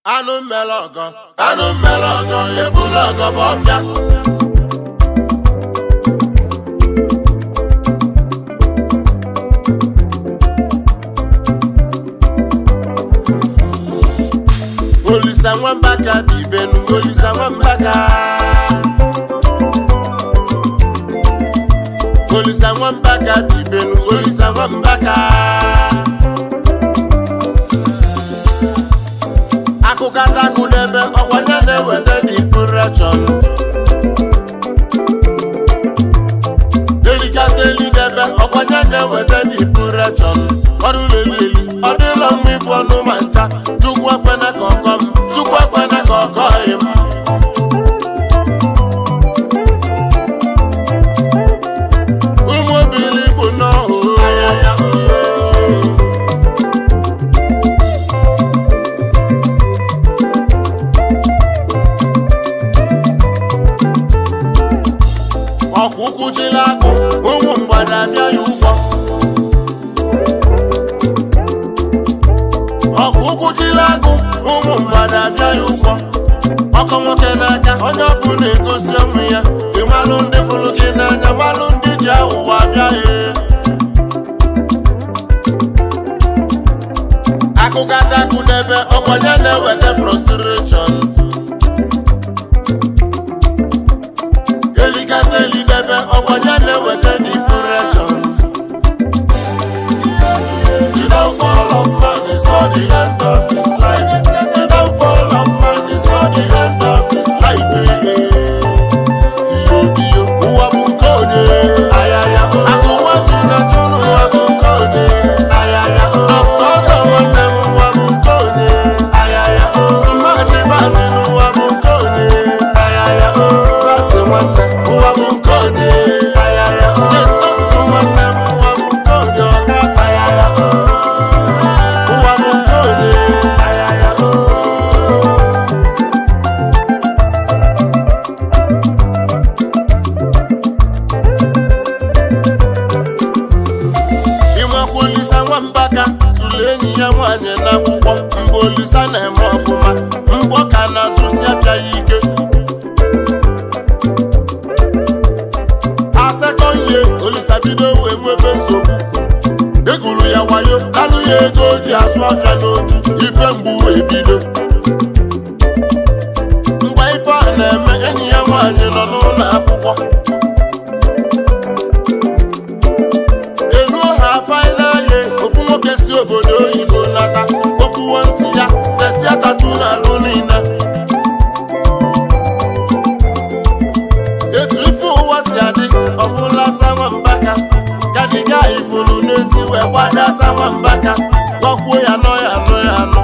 Anụ mmelọgọ ebula ọgọ bụ ọfịa. Olisa nwambaka dị ibenu, olisa nwambaka. Olisa nwambaka dị ibenu, olisa nwambaka. Akụkata akụdebe ọkwanye na-eweta depression. Delikata elidebe ọkwanye na-eweta depression. Ọrụ lelili ọ dịla mma ịbụ ọnụ ma ncha. Chukwu ekwena ka ọkọ m, Chukwu ekwena ka ọkọ m. Ụmụ obili bụ n'ọhụ ọkwụkwụ jila akụ, ụmụ mgbada abịa ya ụgwọ. Ọkwụkwụ jila akụ, ụmụ mgbada abịa ya ụgwọ. Ọkọ nwoke n'aka, onye ọbụla egosi onwe ya. Ịmalụ ndị fụrụ gị n'anya, malụ ndị ji aghụghọ abịa ya. Akụkata akụdebe ọkwanye na-eweta frustration. Delikata elidebe ọkwanye na-eweta depression. The downfall of man is not the end of his life. The downfall of man is not the end of his life. Iyo ụwa bụ nke onye. Akụwa tụna tụnụ ụwa bụ nke onye. Akụ ọzọ nwanne m ụwa bụ nke onye. Tụmachi badị n'ụwa bụ nke onye. Bati nwanne ụwa bụ nke onye. Jestọntụ nwanne m ụwa bụ nke onye. Ụwa bụ nke onye. Ịmakwa Olisa nwambaka tụrụ enyi ya nwaanyị n'akwụkwọ. Mgbe Olisa na-eme ọfụma, mgbọ ka na-azụsi afịa ya ike. Asekọnye Olisa bido wee nwebe nsogbu. Egwuru ya wayo, alụ ya ego o ji azụ afịa n'otu. Ife mgbu wee bido. Mgbe ife a na-eme, enyi ya nwaanyị nọ n'ụlọ akwụkwọ. Eruo ha fainaye, ofu nwoke si obodo oyibo nata. Okpuwo ntị ya, sesia tatu n'alụ niile. Etu ife ụwa si adị, ọbụla asa nwambaka. Gadiga ifuru n'ezi wee gbada asa nwambaka. Gọkwuo ya nọ ya nọ ya nọ.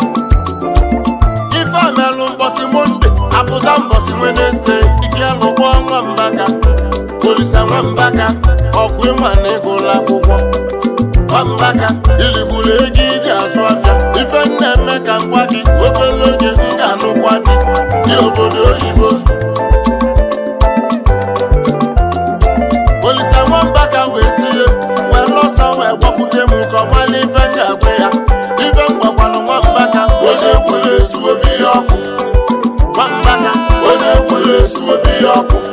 Ife amelụ mbọsị Monde, apụta mbọsị Wenesde. Ike lụgbọ nwambaka. Olisa nwambaka, ọkụ ịma na ịgụla akwụkwọ. Nwambaka, iligburu ego iji azụ afịa. Ife na-eme ka ngwa gị, obere oge m ga-anụkwa dị. Dị obodo oyibo. Olisa nwambaka wee tinye, wee lọsa wee gwakwute m ka ọ mala ife m ga-agwa ya. Ife m gwakwanụ nwambaka, onye ekwere esu obi ya ọkụ. Nwambaka, onye ekwere esu obi ya ọkụ.